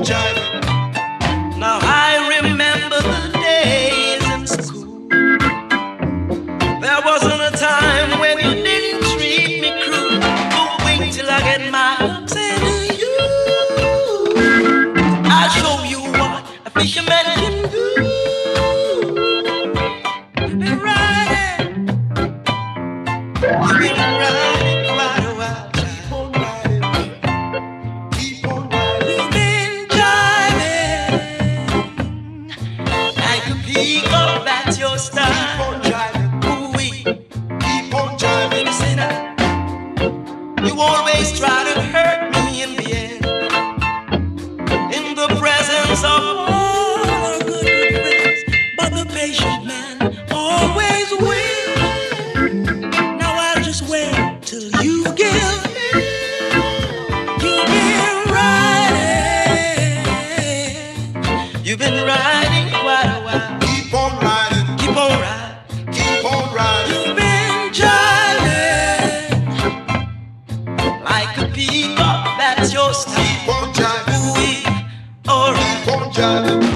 Now I remember the days in school. There wasn't a time when you didn't treat me cruel. Oh, wait till I get my ups into you. I'll show you what a fisherman can do. You've been riding quite a while. Keep on riding, keep on riding. You've been driving like a peacock, that's your style. Keep on driving, ooh-wee. Keep on driving. Listen up, you always try to hurt me in the end. In the presence of all our good friends, but the patient man always wins. Now I'll just wait till you give me. You've been riding. You've been riding quite a while. Keep on riding. Keep on riding. Keep on riding. You've been driving like a peacock, that's your style. Keep on driving. Ooh, all right. Keep on driving.